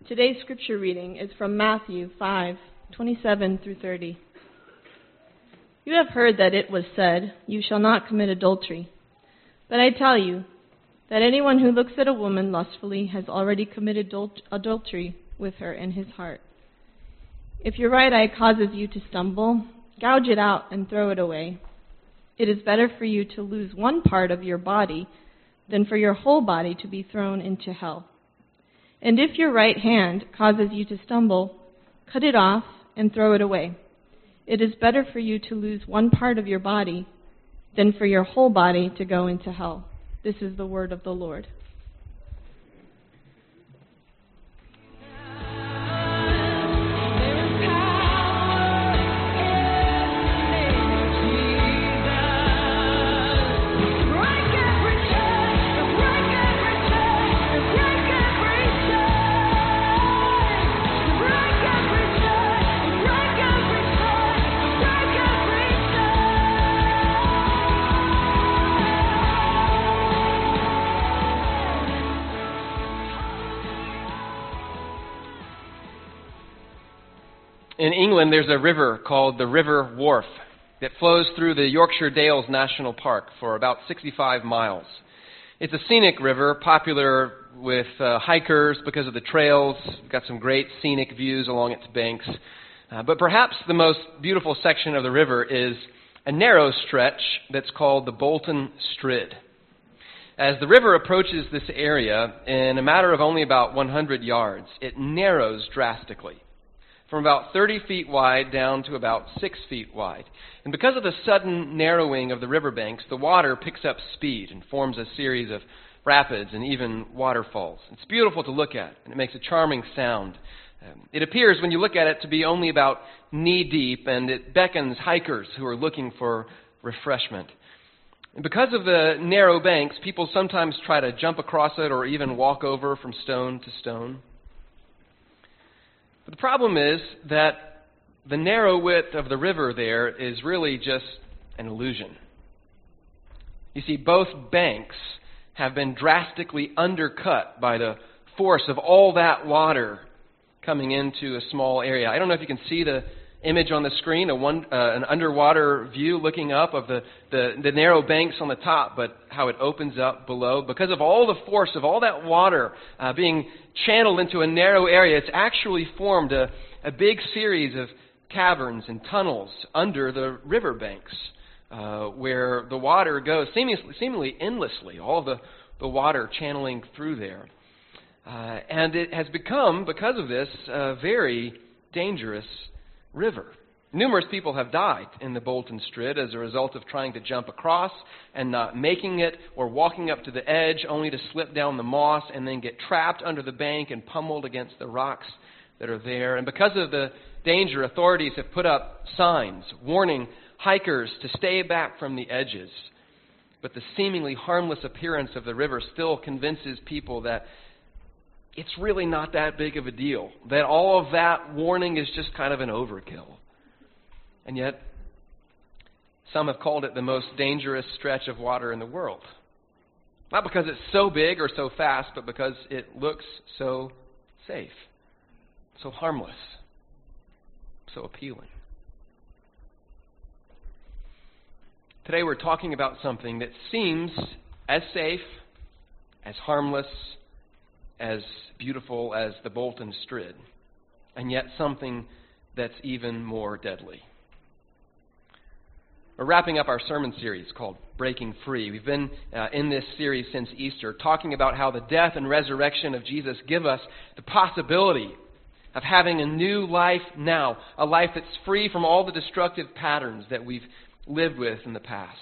Today's scripture reading is from Matthew 5:27 through 30. You have heard that it was said, "You shall not commit adultery." But I tell you that anyone who looks at a woman lustfully has already committed adultery with her in his heart. If your right eye causes you to stumble, gouge it out and throw it away. It is better for you to lose one part of your body than for your whole body to be thrown into hell. And if your right hand causes you to stumble, cut it off and throw it away. It is better for you to lose one part of your body than for your whole body to go into hell. This is the word of the Lord. In England, there's a river called the River Wharfe that flows through the Yorkshire Dales National Park for about 65 miles. It's a scenic river, popular with hikers because of the trails. It's got some great scenic views along its banks. But perhaps the most beautiful section of the river is a narrow stretch that's called the Bolton Strid. As the river approaches this area, in a matter of only about 100 yards, it narrows drastically, from about 30 feet wide down to about 6 feet wide. And because of the sudden narrowing of the riverbanks, the water picks up speed and forms a series of rapids and even waterfalls. It's beautiful to look at, and it makes a charming sound. It appears, when you look at it, to be only about knee-deep, and it beckons hikers who are looking for refreshment. And because of the narrow banks, people sometimes try to jump across it or even walk over from stone to stone. But the problem is that the narrow width of the river there is really just an illusion. You see, both banks have been drastically undercut by the force of all that water coming into a small area. I don't know if you can see the image on the screen, an underwater view looking up of the narrow banks on the top, but how it opens up below. Because of all the force of all that water being channeled into a narrow area, it's actually formed a big series of caverns and tunnels under the riverbanks where the water goes seemingly endlessly, all of the water channeling through there. And it has become, because of this, a very dangerous river. Numerous people have died in the Bolton Strid as a result of trying to jump across and not making it, or walking up to the edge only to slip down the moss and then get trapped under the bank and pummeled against the rocks that are there. And because of the danger, authorities have put up signs warning hikers to stay back from the edges. But the seemingly harmless appearance of the river still convinces people that it's really not that big of a deal, that all of that warning is just kind of an overkill. And yet, some have called it the most dangerous stretch of water in the world. Not because it's so big or so fast, but because it looks so safe, so harmless, so appealing. Today we're talking about something that seems as safe, as harmless, as beautiful as the Bolton Strid, and yet something that's even more deadly. We're wrapping up our sermon series called Breaking Free. We've been in this series since Easter, talking about how the death and resurrection of Jesus give us the possibility of having a new life now, a life that's free from all the destructive patterns that we've lived with in the past.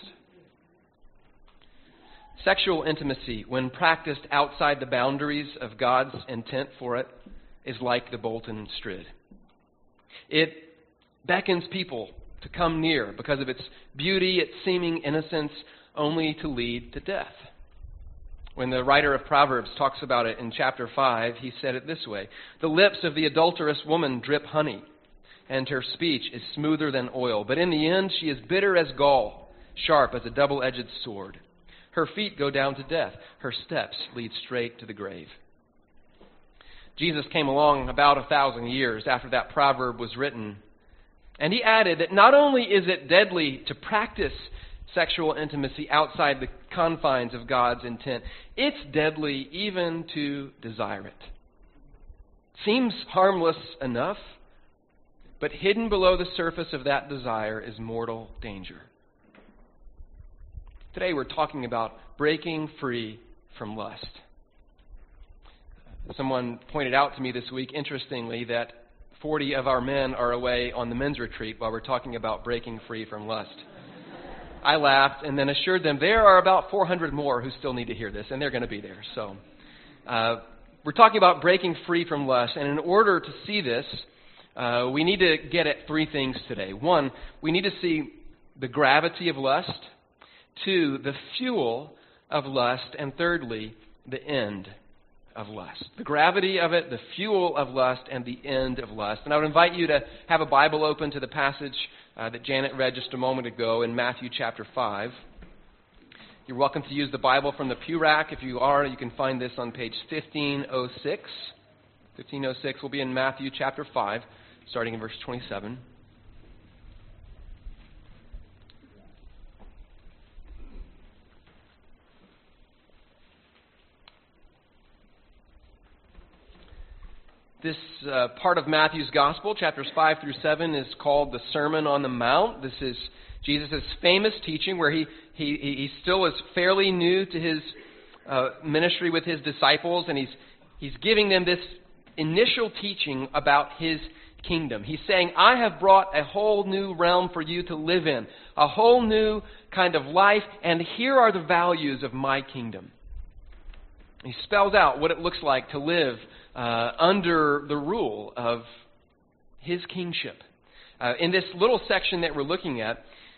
Sexual intimacy, when practiced outside the boundaries of God's intent for it, is like the Bolton Strid. It beckons people to come near because of its beauty, its seeming innocence, only to lead to death. When the writer of Proverbs talks about it in chapter 5, he said it this way: "The lips of the adulterous woman drip honey, and her speech is smoother than oil. But in the end she is bitter as gall, sharp as a double-edged sword. Her feet go down to death. Her steps lead straight to the grave." Jesus came along about 1,000 years after that proverb was written. And he added that not only is it deadly to practice sexual intimacy outside the confines of God's intent, it's deadly even to desire it. Seems harmless enough, but hidden below the surface of that desire is mortal danger. Today we're talking about breaking free from lust. Someone pointed out to me this week, interestingly, that 40 of our men are away on the men's retreat while we're talking about breaking free from lust. I laughed and then assured them there are about 400 more who still need to hear this, and they're going to be there. So we're talking about breaking free from lust, and in order to see this, we need to get at three things today. One, we need to see the gravity of lust. Two, the fuel of lust. And thirdly, the end of lust. The gravity of it, the fuel of lust, and the end of lust. And I would invite you to have a Bible open to the passage that Janet read just a moment ago in Matthew chapter 5. You're welcome to use the Bible from the pew rack. If you are, you can find this on page 1506. 1506 will be in Matthew chapter 5, starting in verse 27. This part of Matthew's Gospel, chapters 5 through 7, is called the Sermon on the Mount. This is Jesus' famous teaching where he still is fairly new to his ministry with his disciples, and he's giving them this initial teaching about his kingdom. He's saying, I have brought a whole new realm for you to live in, a whole new kind of life, and here are the values of my kingdom. He spells out what it looks like to live under the rule of his kingship. In this little section that we're looking at,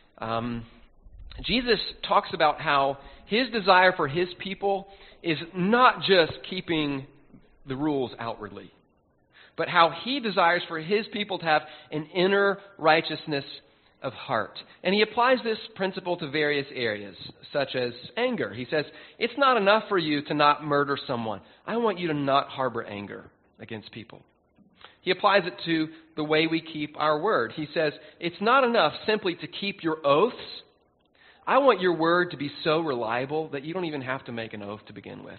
Jesus talks about how his desire for his people is not just keeping the rules outwardly, but how he desires for his people to have an inner righteousness of heart. And he applies this principle to various areas, such as anger. He says, it's not enough for you to not murder someone. I want you to not harbor anger against people. He applies it to the way we keep our word. He says, it's not enough simply to keep your oaths. I want your word to be so reliable that you don't even have to make an oath to begin with.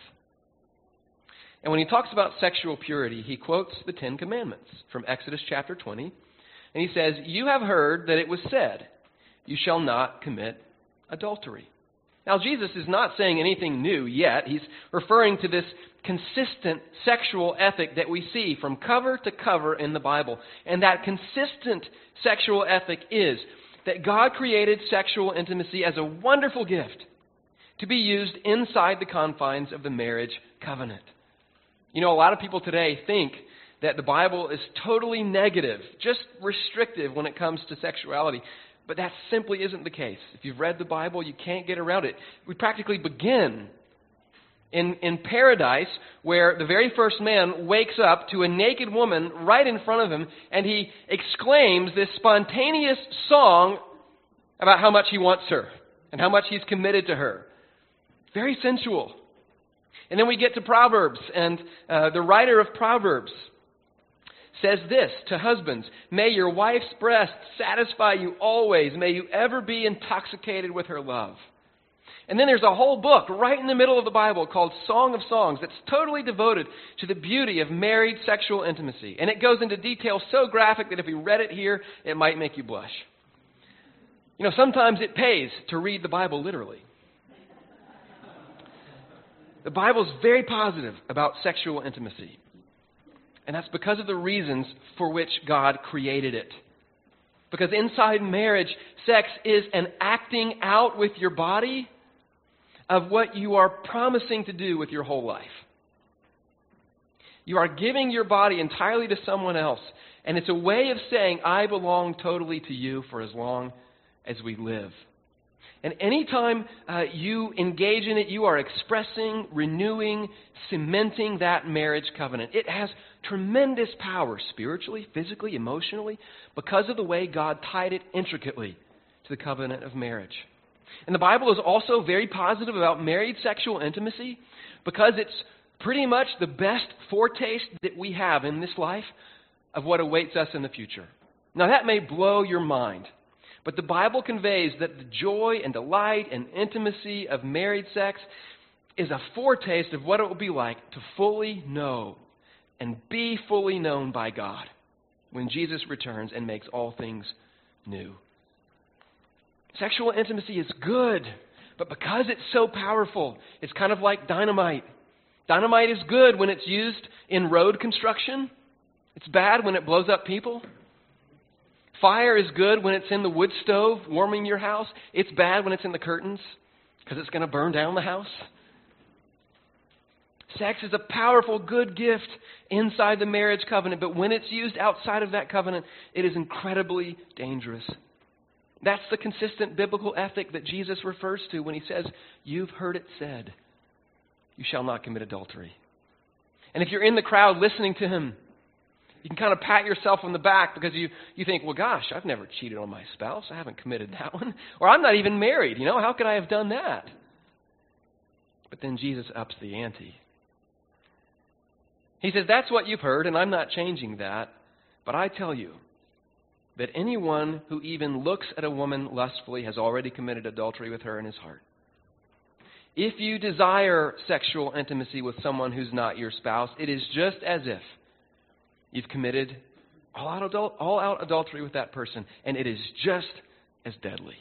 And when he talks about sexual purity, he quotes the Ten Commandments from Exodus chapter 20. And he says, you have heard that it was said, you shall not commit adultery. Now, Jesus is not saying anything new yet. He's referring to this consistent sexual ethic that we see from cover to cover in the Bible. And that consistent sexual ethic is that God created sexual intimacy as a wonderful gift to be used inside the confines of the marriage covenant. You know, a lot of people today think that the Bible is totally negative, just restrictive when it comes to sexuality. But that simply isn't the case. If you've read the Bible, you can't get around it. We practically begin in paradise, where the very first man wakes up to a naked woman right in front of him, and he exclaims this spontaneous song about how much he wants her and how much he's committed to her. Very sensual. And then we get to Proverbs, and the writer of Proverbs says this to husbands, may your wife's breast satisfy you always. May you ever be intoxicated with her love. And then there's a whole book right in the middle of the Bible called Song of Songs that's totally devoted to the beauty of married sexual intimacy. And it goes into detail so graphic that if you read it here, it might make you blush. You know, sometimes it pays to read the Bible literally. The Bible is very positive about sexual intimacy. And that's because of the reasons for which God created it. Because inside marriage, sex is an acting out with your body of what you are promising to do with your whole life. You are giving your body entirely to someone else. And it's a way of saying, I belong totally to you for as long as we live. And anytime you engage in it, you are expressing, renewing, cementing that marriage covenant. It has tremendous power spiritually, physically, emotionally, because of the way God tied it intricately to the covenant of marriage. And the Bible is also very positive about married sexual intimacy because it's Pretty much the best foretaste that we have in this life of what awaits us in the future. Now that may blow your mind, but the Bible conveys that the joy and delight and intimacy of married sex is a foretaste of what it will be like to fully know and be fully known by God when Jesus returns and makes all things new. Sexual intimacy is good, but because it's so powerful, it's kind of like dynamite. Dynamite is good when it's used in road construction. It's bad when it blows up people. Fire is good when it's in the wood stove warming your house. It's bad when it's in the curtains because it's going to burn down the house. Sex is a powerful, good gift inside the marriage covenant, but when it's used outside of that covenant, it is incredibly dangerous. That's the consistent biblical ethic that Jesus refers to when he says, "You've heard it said, you shall not commit adultery." And if you're in the crowd listening to him, you can kind of pat yourself on the back because you think, well, gosh, I've never cheated on my spouse. I haven't committed that one. Or I'm not even married. How could I have done that? But then Jesus ups the ante. He says, that's what you've heard, and I'm not changing that. But I tell you that anyone who even looks at a woman lustfully has already committed adultery with her in his heart. If you desire sexual intimacy with someone who's not your spouse, it is just as if you've committed all-out adultery with that person, and it is just as deadly.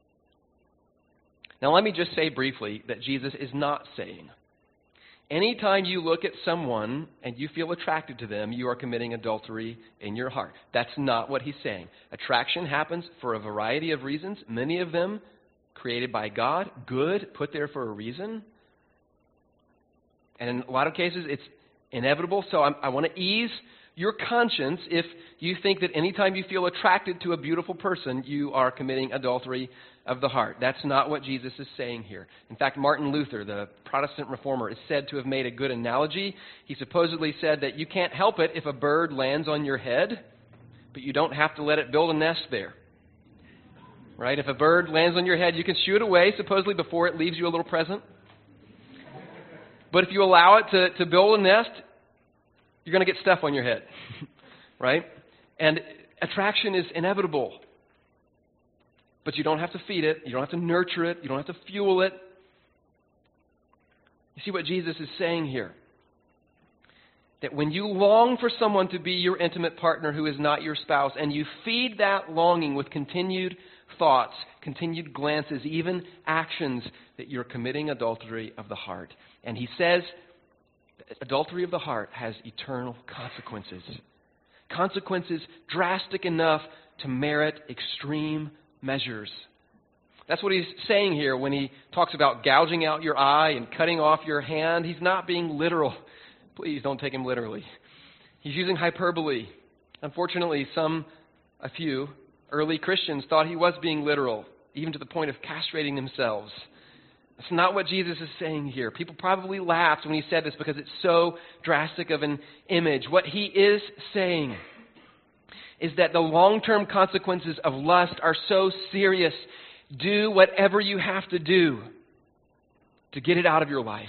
Now, let me just say briefly that Jesus is not saying, anytime you look at someone and you feel attracted to them, you are committing adultery in your heart. That's not what he's saying. Attraction happens for a variety of reasons, many of them created by God, good, put there for a reason. And in a lot of cases, it's inevitable. So I want to ease your conscience if you think that anytime you feel attracted to a beautiful person, you are committing adultery of the heart. That's not what Jesus is saying here. In fact, Martin Luther, the Protestant reformer, is said to have made a good analogy. He supposedly said that you can't help it if a bird lands on your head, but you don't have to let it build a nest there. Right? If a bird lands on your head, you can shoo it away, supposedly before it leaves you a little present. But if you allow it to build a nest, you're going to get stuff on your head. Right? And attraction is inevitable. But you don't have to feed it. You don't have to nurture it. You don't have to fuel it. You see what Jesus is saying here? That when you long for someone to be your intimate partner who is not your spouse, and you feed that longing with continued thoughts, continued glances, even actions, that you're committing adultery of the heart. And he says adultery of the heart has eternal consequences. Consequences drastic enough to merit extreme measures. That's what he's saying here when he talks about gouging out your eye and cutting off your hand. He's not being literal. Please don't take him literally. He's using hyperbole. Unfortunately, a few early Christians thought he was being literal, even to the point of castrating themselves. That's not what Jesus is saying here. People probably laughed when he said this because it's so drastic of an image. What he is saying is that the long-term consequences of lust are so serious. Do whatever you have to do to get it out of your life.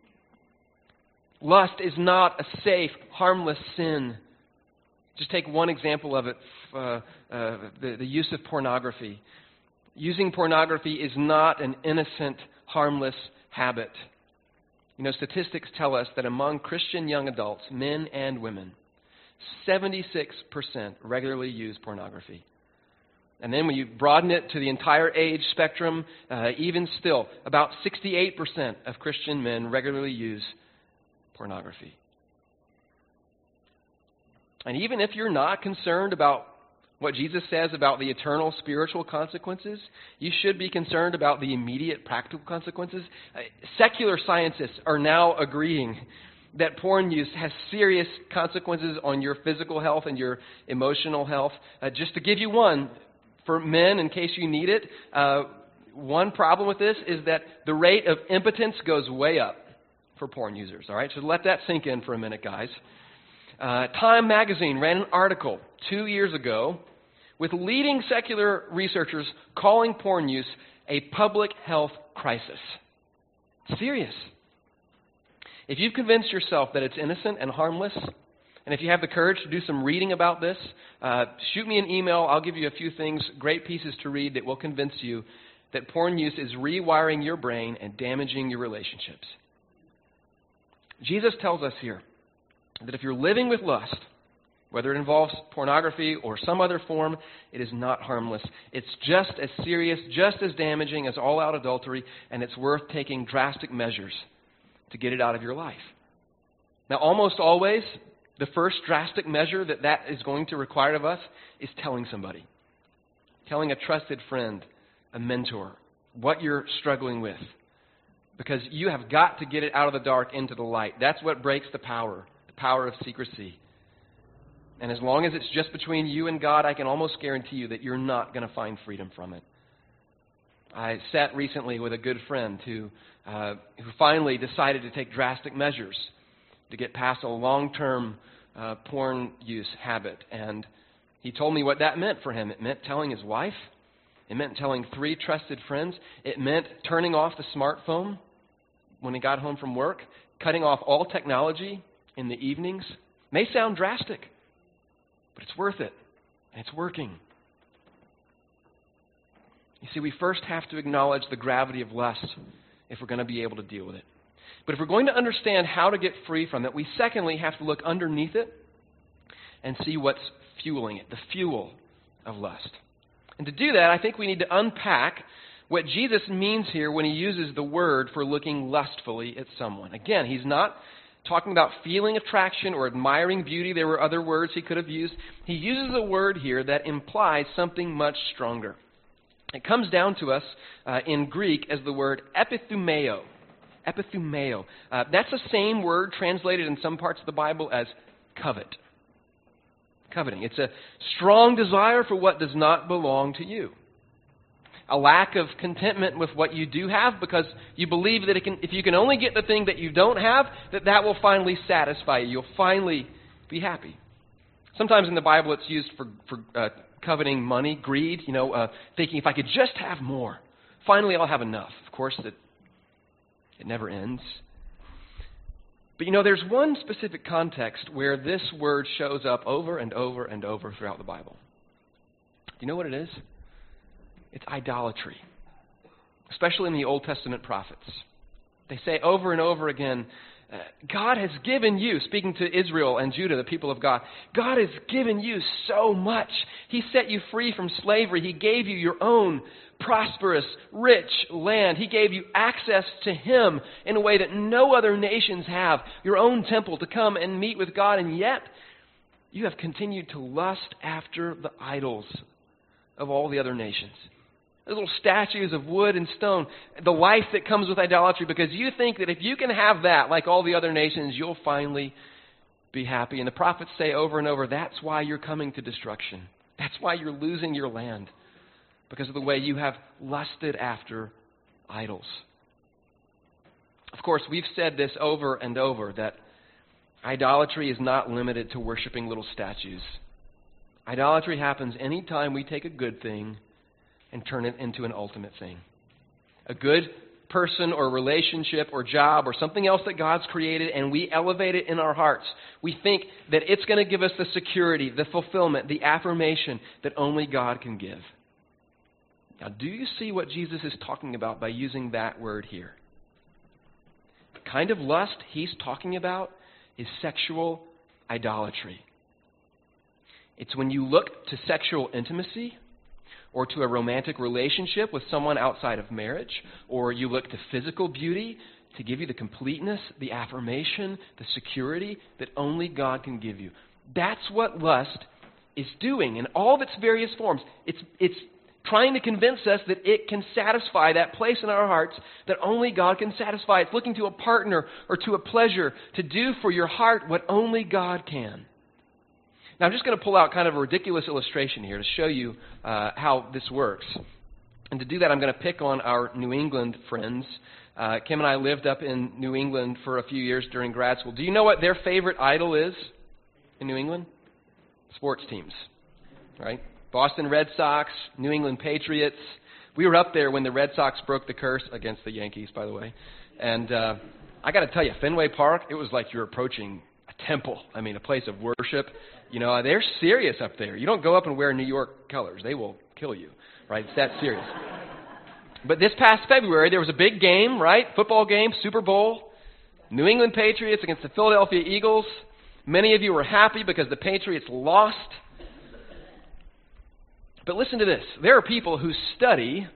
Lust is not a safe, harmless sin. Just take one example of it, the use of pornography. Using pornography is not an innocent, harmless habit. Statistics tell us that among Christian young adults, men and women, 76% regularly use pornography. And then when you broaden it to the entire age spectrum, even still, about 68% of Christian men regularly use pornography. And even if you're not concerned about what Jesus says about the eternal spiritual consequences, you should be concerned about the immediate practical consequences. Secular scientists are now agreeing that porn use has serious consequences on your physical health and your emotional health. Just to give you one, for men, in case you need it, one problem with this is that the rate of impotence goes way up for porn users. All right, so let that sink in for a minute, guys. Time magazine ran an article 2 years ago with leading secular researchers calling porn use a public health crisis. Serious. If you've convinced yourself that it's innocent and harmless, and if you have the courage to do some reading about this, shoot me an email. I'll give you a few things, great pieces to read that will convince you that porn use is rewiring your brain and damaging your relationships. Jesus tells us here that if you're living with lust, whether it involves pornography or some other form, it is not harmless. It's just as serious, just as damaging as all-out adultery, and it's worth taking drastic measures to get it out of your life. Now, almost always, the first drastic measure that is going to require of us is telling somebody. Telling a trusted friend, a mentor, what you're struggling with. Because you have got to get it out of the dark into the light. That's what breaks the power of secrecy. And as long as it's just between you and God, I can almost guarantee you that you're not going to find freedom from it. I sat recently with a good friend who finally decided to take drastic measures to get past a long-term porn use habit. And he told me what that meant for him. It meant telling his wife. It meant telling 3 trusted friends. It meant turning off the smartphone when he got home from work, cutting off all technology in the evenings. It may sound drastic, but it's worth it, and it's working. You see, we first have to acknowledge the gravity of lust if we're going to be able to deal with it. But if we're going to understand how to get free from it, we secondly have to look underneath it and see what's fueling it, the fuel of lust. And to do that, I think we need to unpack what Jesus means here when he uses the word for looking lustfully at someone. Again, he's not talking about feeling attraction or admiring beauty. There were other words he could have used. He uses a word here that implies something much stronger. It comes down to us in Greek as the word epithumeo. Epithumeo. That's the same word translated in some parts of the Bible as covet. Coveting. It's a strong desire for what does not belong to you. A lack of contentment with what you do have because you believe that if you can only get the thing that you don't have, that will finally satisfy you. You'll finally be happy. Sometimes in the Bible it's used for coveting money, greed, thinking if I could just have more, finally I'll have enough. Of course, it never ends. But there's one specific context where this word shows up over and over and over throughout the Bible. Do you know what it is? It's idolatry, especially in the Old Testament prophets. They say over and over again, God has given you, speaking to Israel and Judah, the people of God, God has given you so much. He set you free from slavery. He gave you your own prosperous, rich land. He gave you access to Him in a way that no other nations have, your own temple to come and meet with God, and yet you have continued to lust after the idols of all the other nations. The little statues of wood and stone, the life that comes with idolatry, because you think that if you can have that like all the other nations, you'll finally be happy. And the prophets say over and over, that's why you're coming to destruction. That's why you're losing your land, because of the way you have lusted after idols. Of course, we've said this over and over, that idolatry is not limited to worshiping little statues. Idolatry happens anytime we take a good thing and turn it into an ultimate thing. A good person or relationship or job or something else that God's created, and we elevate it in our hearts. We think that it's going to give us the security, the fulfillment, the affirmation that only God can give. Now, do you see what Jesus is talking about by using that word here? The kind of lust he's talking about is sexual idolatry. It's when you look to sexual intimacy or to a romantic relationship with someone outside of marriage, or you look to physical beauty to give you the completeness, the affirmation, the security that only God can give you. That's what lust is doing in all of its various forms. It's trying to convince us that it can satisfy that place in our hearts that only God can satisfy. It's looking to a partner or to a pleasure to do for your heart what only God can. Now, I'm just going to pull out kind of a ridiculous illustration here to show you how this works. And to do that, I'm going to pick on our New England friends. Kim and I lived up in New England for a few years during grad school. Do you know what their favorite idol is in New England? Sports teams, right? Boston Red Sox, New England Patriots. We were up there when the Red Sox broke the curse against the Yankees, by the way. And I got to tell you, Fenway Park, it was like you're approaching a temple. I mean, a place of worship. You know, they're serious up there. You don't go up and wear New York colors. They will kill you, right? It's that serious. But this past February, there was a big game, right? Football game, Super Bowl. New England Patriots against the Philadelphia Eagles. Many of you were happy because the Patriots lost. But listen to this. There are people who study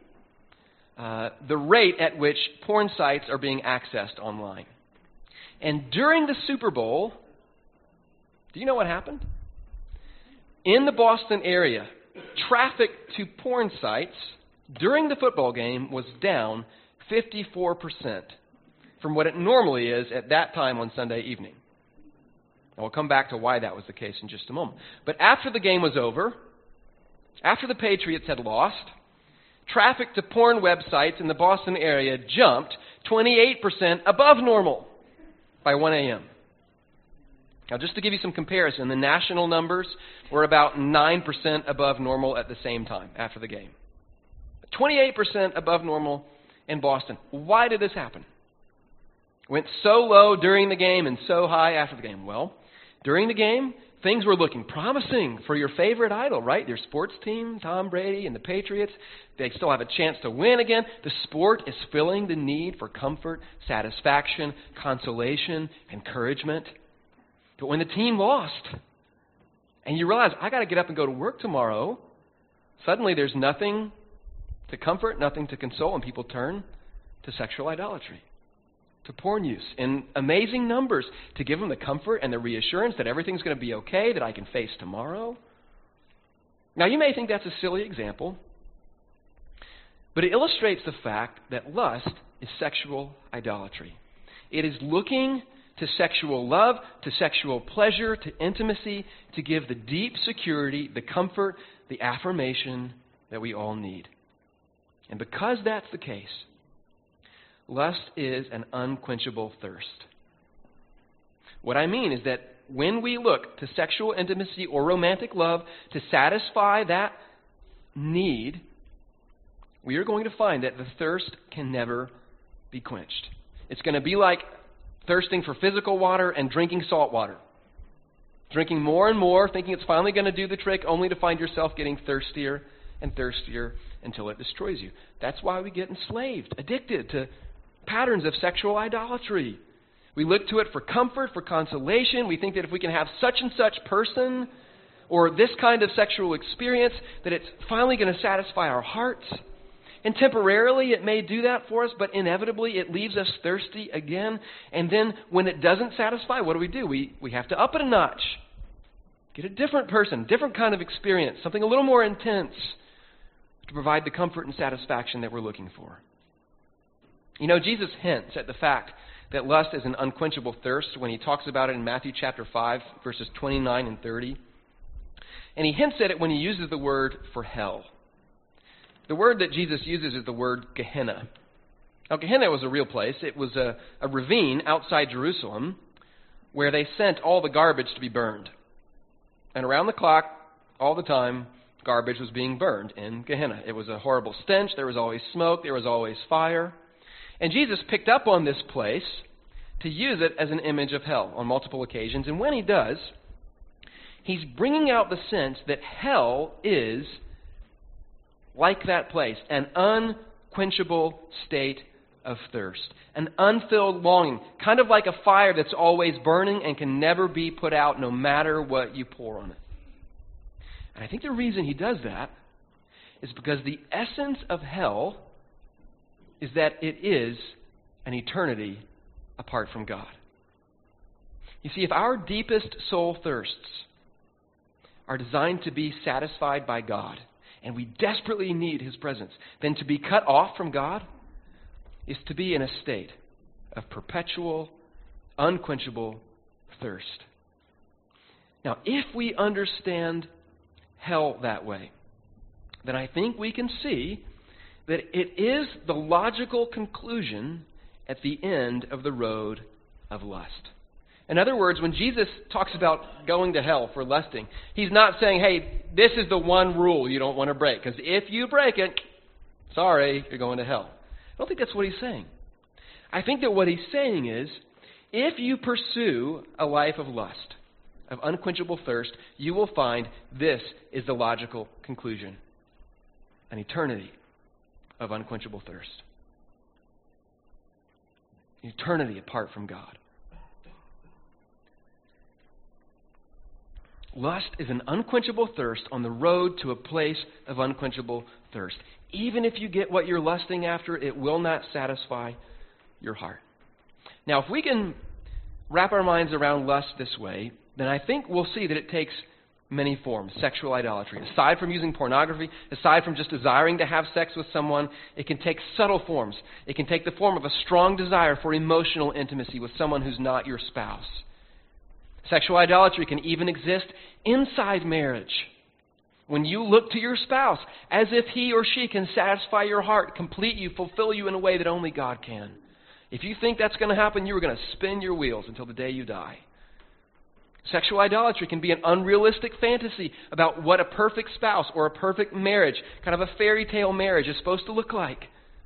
the rate at which porn sites are being accessed online. And during the Super Bowl, do you know what happened? In the Boston area, traffic to porn sites during the football game was down 54% from what it normally is at that time on Sunday evening. And we'll come back to why that was the case in just a moment. But after the game was over, after the Patriots had lost, traffic to porn websites in the Boston area jumped 28% above normal by 1 a.m. Now, just to give you some comparison, the national numbers were about 9% above normal at the same time after the game. 28% above normal in Boston. Why did this happen? It went so low during the game and so high after the game. Well, during the game, things were looking promising for your favorite idol, right? Your sports team, Tom Brady and the Patriots. They still have a chance to win again. The sport is filling the need for comfort, satisfaction, consolation, encouragement. But when the team lost, and you realize, I got to get up and go to work tomorrow, suddenly there's nothing to comfort, nothing to console, and people turn to sexual idolatry, to porn use in amazing numbers to give them the comfort and the reassurance that everything's going to be okay, that I can face tomorrow. Now, you may think that's a silly example, but it illustrates the fact that lust is sexual idolatry. It is looking to sexual love, to sexual pleasure, to intimacy, to give the deep security, the comfort, the affirmation that we all need. And because that's the case, lust is an unquenchable thirst. What I mean is that when we look to sexual intimacy or romantic love to satisfy that need, we are going to find that the thirst can never be quenched. It's going to be like thirsting for physical water and drinking salt water. Drinking more and more, thinking it's finally going to do the trick, only to find yourself getting thirstier and thirstier until it destroys you. That's why we get enslaved, addicted to patterns of sexual idolatry. We look to it for comfort, for consolation. We think that if we can have such and such person or this kind of sexual experience, that it's finally going to satisfy our hearts. And temporarily it may do that for us, but inevitably it leaves us thirsty again. And then when it doesn't satisfy, what do? We have to up it a notch. Get a different person, different kind of experience, something a little more intense to provide the comfort and satisfaction that we're looking for. You know, Jesus hints at the fact that lust is an unquenchable thirst when he talks about it in Matthew chapter 5, verses 29 and 30. And he hints at it when he uses the word for hell. The word that Jesus uses is the word Gehenna. Now, Gehenna was a real place. It was a ravine outside Jerusalem where they sent all the garbage to be burned. And around the clock, all the time, garbage was being burned in Gehenna. It was a horrible stench. There was always smoke. There was always fire. And Jesus picked up on this place to use it as an image of hell on multiple occasions. And when he does, he's bringing out the sense that hell is like that place, an unquenchable state of thirst, an unfilled longing, kind of like a fire that's always burning and can never be put out no matter what you pour on it. And I think the reason he does that is because the essence of hell is that it is an eternity apart from God. You see, if our deepest soul thirsts are designed to be satisfied by God, and we desperately need his presence, then to be cut off from God is to be in a state of perpetual, unquenchable thirst. Now, if we understand hell that way, then I think we can see that it is the logical conclusion at the end of the road of lust. In other words, when Jesus talks about going to hell for lusting, he's not saying, hey, this is the one rule you don't want to break, because if you break it, sorry, you're going to hell. I don't think that's what he's saying. I think that what he's saying is, if you pursue a life of lust, of unquenchable thirst, you will find this is the logical conclusion: an eternity of unquenchable thirst. Eternity apart from God. Lust is an unquenchable thirst on the road to a place of unquenchable thirst. Even if you get what you're lusting after, it will not satisfy your heart. Now, if we can wrap our minds around lust this way, then I think we'll see that it takes many forms. Sexual idolatry. Aside from using pornography, aside from just desiring to have sex with someone, it can take subtle forms. It can take the form of a strong desire for emotional intimacy with someone who's not your spouse. Sexual idolatry can even exist inside marriage. When you look to your spouse as if he or she can satisfy your heart, complete you, fulfill you in a way that only God can. If you think that's going to happen, you are going to spin your wheels until the day you die. Sexual idolatry can be an unrealistic fantasy about what a perfect spouse or a perfect marriage, kind of a fairy tale marriage, is supposed to look like.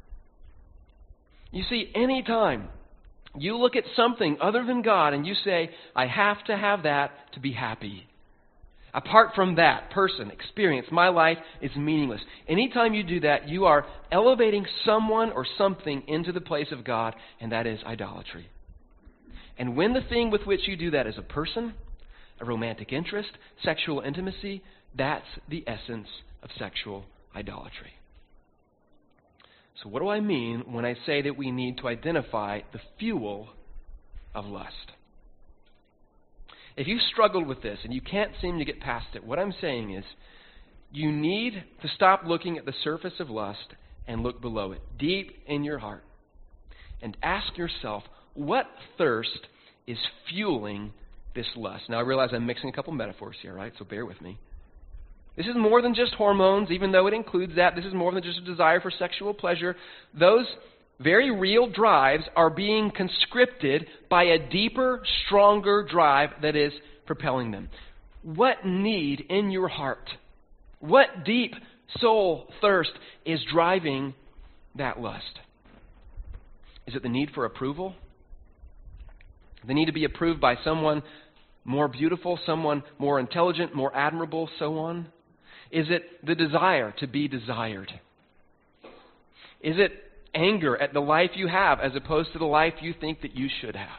You see, anytime you look at something other than God and you say, I have to have that to be happy. Apart from that person, experience, my life is meaningless. Anytime you do that, you are elevating someone or something into the place of God, and that is idolatry. And when the thing with which you do that is a person, a romantic interest, sexual intimacy, that's the essence of sexual idolatry. So what do I mean when I say that we need to identify the fuel of lust? If you've struggled with this and you can't seem to get past it, what I'm saying is you need to stop looking at the surface of lust and look below it, deep in your heart, and ask yourself, what thirst is fueling this lust? Now, I realize I'm mixing a couple metaphors here, right? So bear with me. This is more than just hormones, even though it includes that. This is more than just a desire for sexual pleasure. Those very real drives are being conscripted by a deeper, stronger drive that is propelling them. What need in your heart, what deep soul thirst is driving that lust? Is it the need for approval? The need to be approved by someone more beautiful, someone more intelligent, more admirable, so on? Is it the desire to be desired? Is it anger at the life you have as opposed to the life you think that you should have?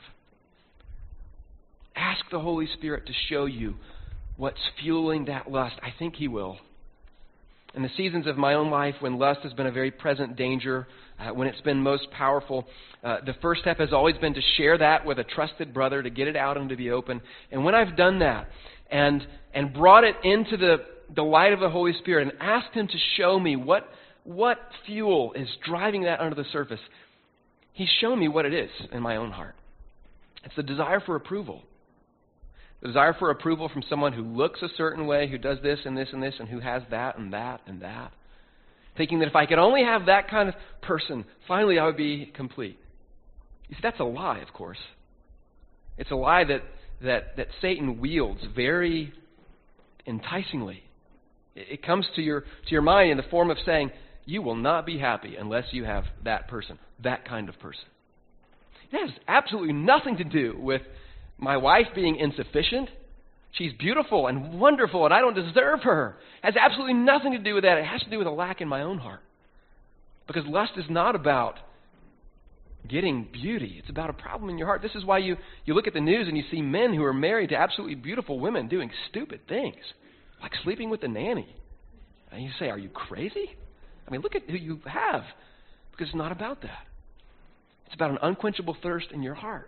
Ask the Holy Spirit to show you what's fueling that lust. I think He will. In the seasons of my own life when lust has been a very present danger, when it's been most powerful, the first step has always been to share that with a trusted brother, to get it out into the open. And when I've done that and brought it into the light of the Holy Spirit and asked Him to show me what fuel is driving that under the surface, He's shown me what it is in my own heart. It's the desire for approval. The desire for approval from someone who looks a certain way, who does this and this and this, and who has that and that and that. Thinking that if I could only have that kind of person, finally I would be complete. You see, that's a lie, of course. It's a lie that Satan wields very enticingly. It comes to your mind in the form of saying, you will not be happy unless you have that person, that kind of person. It has absolutely nothing to do with my wife being insufficient. She's beautiful and wonderful and I don't deserve her. It has absolutely nothing to do with that. It has to do with a lack in my own heart. Because lust is not about getting beauty. It's about a problem in your heart. This is why you look at the news and you see men who are married to absolutely beautiful women doing stupid things, like sleeping with the nanny. And you say, are you crazy? I mean, look at who you have. Because it's not about that. It's about an unquenchable thirst in your heart.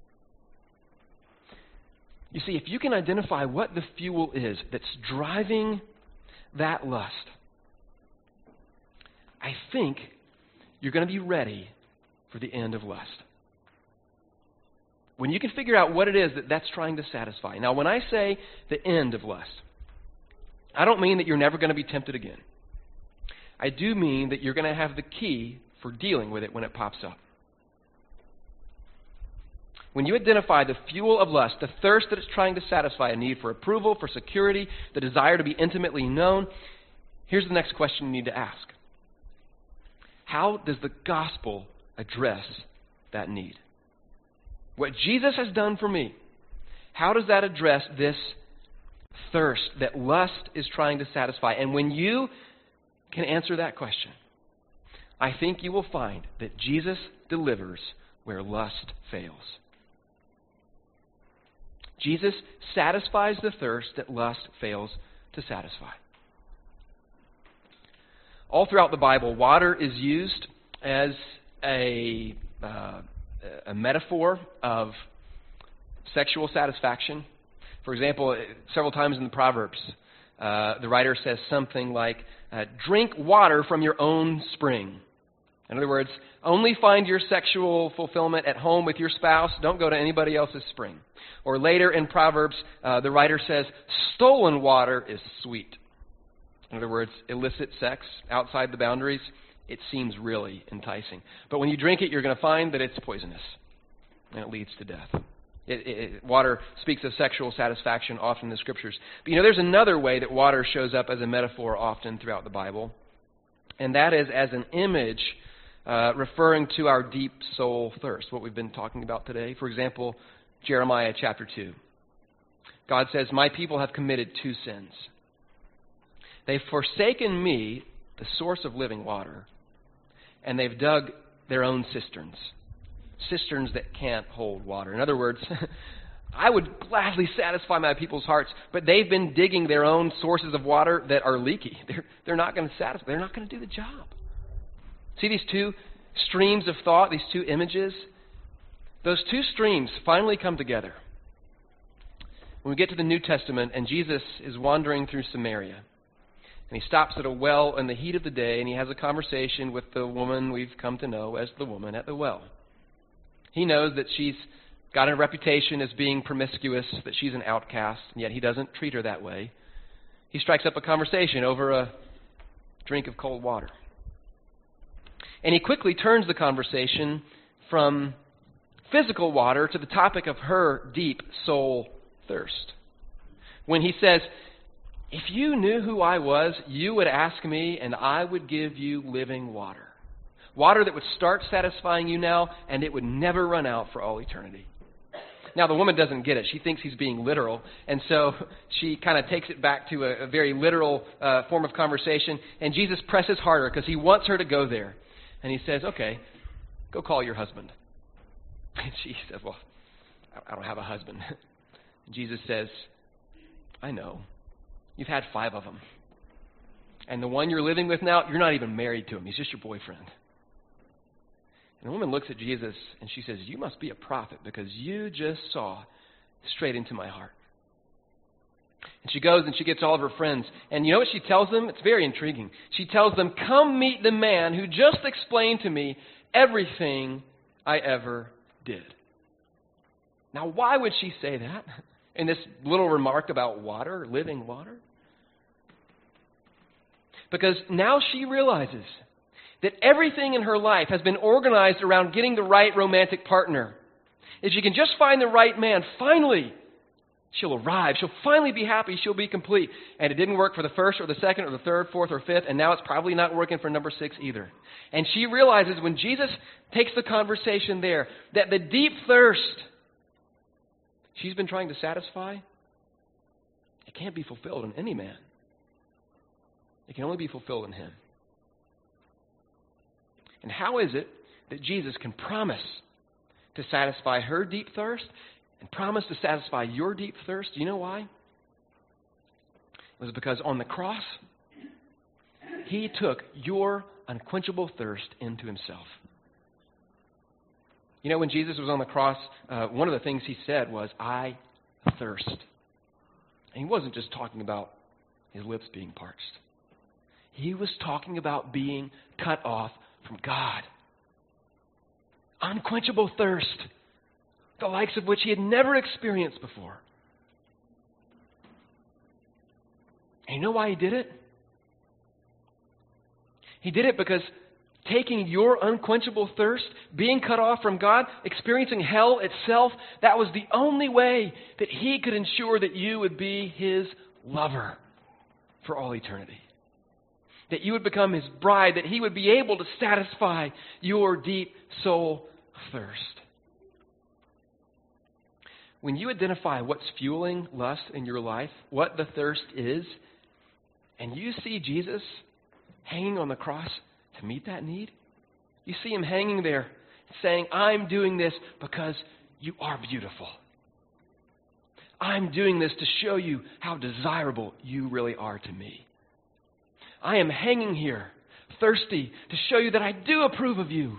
You see, if you can identify what the fuel is that's driving that lust, I think you're going to be ready for the end of lust. When you can figure out what it is that's trying to satisfy. Now, when I say the end of lust, I don't mean that you're never going to be tempted again. I do mean that you're going to have the key for dealing with it when it pops up. When you identify the fuel of lust, the thirst that it's trying to satisfy, a need for approval, for security, the desire to be intimately known, here's the next question you need to ask. How does the gospel address that need? What Jesus has done for me, how does that address this thirst that lust is trying to satisfy? And when you can answer that question, I think you will find that Jesus delivers where lust fails. Jesus satisfies the thirst that lust fails to satisfy. All throughout the Bible, water is used as a metaphor of sexual satisfaction. For example, several times in the Proverbs, the writer says something like, drink water from your own spring. In other words, only find your sexual fulfillment at home with your spouse. Don't go to anybody else's spring. Or later in Proverbs, the writer says, stolen water is sweet. In other words, illicit sex outside the boundaries, it seems really enticing. But when you drink it, you're going to find that it's poisonous, and it leads to death. Water speaks of sexual satisfaction often in the Scriptures. But there's another way that water shows up as a metaphor often throughout the Bible, and that is as an image referring to our deep soul thirst, what we've been talking about today. For example, Jeremiah chapter 2. God says, my people have committed two sins. They've forsaken me, the source of living water, and they've dug their own cisterns that can't hold water. In other words, I would gladly satisfy my people's hearts, but they've been digging their own sources of water that are leaky. They're not going to satisfy. They're not going to do the job. See these two streams of thought, these two images? Those two streams finally come together when we get to the New Testament and Jesus is wandering through Samaria. And he stops at a well in the heat of the day and he has a conversation with the woman we've come to know as the woman at the well. He knows that she's got a reputation as being promiscuous, that she's an outcast, and yet he doesn't treat her that way. He strikes up a conversation over a drink of cold water. And he quickly turns the conversation from physical water to the topic of her deep soul thirst. When he says, if you knew who I was, you would ask me, and I would give you living water. Water that would start satisfying you now, and it would never run out for all eternity. Now, the woman doesn't get it. She thinks he's being literal, and so she kind of takes it back to a very literal form of conversation, and Jesus presses harder because he wants her to go there. And he says, okay, go call your husband. And she says, well, I don't have a husband. Jesus says, I know. You've had 5 of them. And the one you're living with now, you're not even married to him. He's just your boyfriend. And the woman looks at Jesus and she says, you must be a prophet because you just saw straight into my heart. And she goes and she gets all of her friends. And you know what she tells them? It's very intriguing. She tells them, come meet the man who just explained to me everything I ever did. Now, why would she say that in this little remark about water, living water? Because now she realizes that everything in her life has been organized around getting the right romantic partner. If she can just find the right man, finally, she'll arrive. She'll finally be happy. She'll be complete. And it didn't work for the first or the second or the third, fourth or fifth, and now it's probably not working for number 6 either. And she realizes when Jesus takes the conversation there, that the deep thirst she's been trying to satisfy, it can't be fulfilled in any man. It can only be fulfilled in him. And how is it that Jesus can promise to satisfy her deep thirst and promise to satisfy your deep thirst? Do you know why? It was because on the cross, he took your unquenchable thirst into himself. You know, when Jesus was on the cross, one of the things he said was, I thirst. And he wasn't just talking about his lips being parched. He was talking about being cut off from God. Unquenchable thirst, the likes of which he had never experienced before. And you know why he did it? He did it because taking your unquenchable thirst, being cut off from God, experiencing hell itself, that was the only way that he could ensure that you would be his lover for all eternity. That you would become his bride, that he would be able to satisfy your deep soul thirst. When you identify what's fueling lust in your life, what the thirst is, and you see Jesus hanging on the cross to meet that need, you see him hanging there saying, I'm doing this because you are beautiful. I'm doing this to show you how desirable you really are to me. I am hanging here, thirsty, to show you that I do approve of you.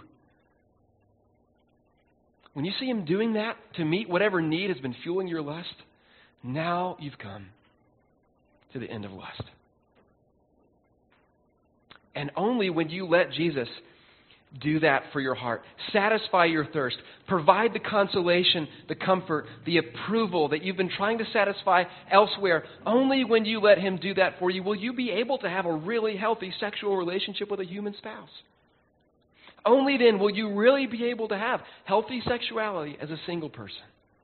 When you see him doing that to meet whatever need has been fueling your lust, now you've come to the end of lust. And only when you let Jesus do that for your heart, satisfy your thirst, provide the consolation, the comfort, the approval that you've been trying to satisfy elsewhere, only when you let him do that for you will you be able to have a really healthy sexual relationship with a human spouse. Only then will you really be able to have healthy sexuality as a single person.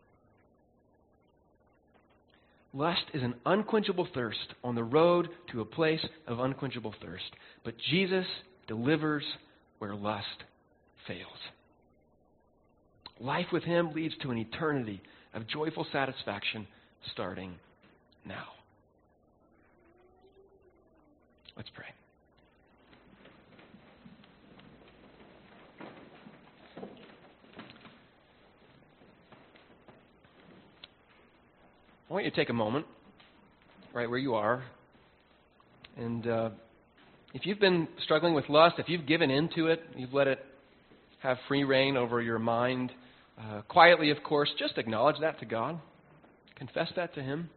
Lust is an unquenchable thirst on the road to a place of unquenchable thirst. But Jesus delivers where lust fails. Life with him leads to an eternity of joyful satisfaction starting now. Let's pray. I want you to take a moment, right where you are, and if you've been struggling with lust, if you've given into it, you've let it have free reign over your mind, quietly, of course, just acknowledge that to God. Confess that to him.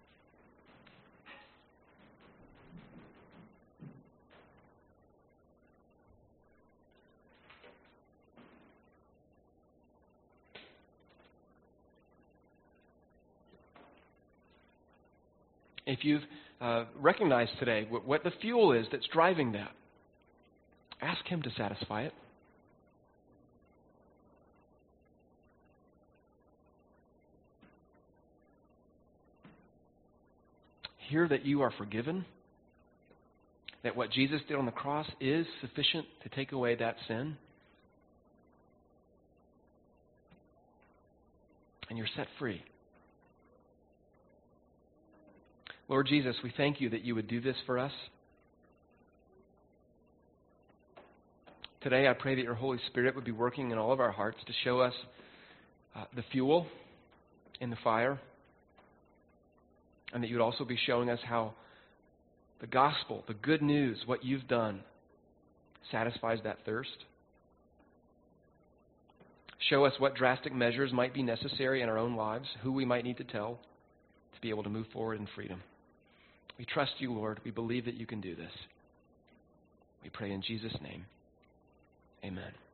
If you've recognized today what the fuel is that's driving that, ask him to satisfy it. Hear that you are forgiven, that what Jesus did on the cross is sufficient to take away that sin, and you're set free. Lord Jesus, we thank you that you would do this for us. Today, I pray that your Holy Spirit would be working in all of our hearts to show us the fuel in the fire, and that you would also be showing us how the gospel, the good news, what you've done, satisfies that thirst. Show us what drastic measures might be necessary in our own lives, who we might need to tell to be able to move forward in freedom. We trust you, Lord. We believe that you can do this. We pray in Jesus' name. Amen.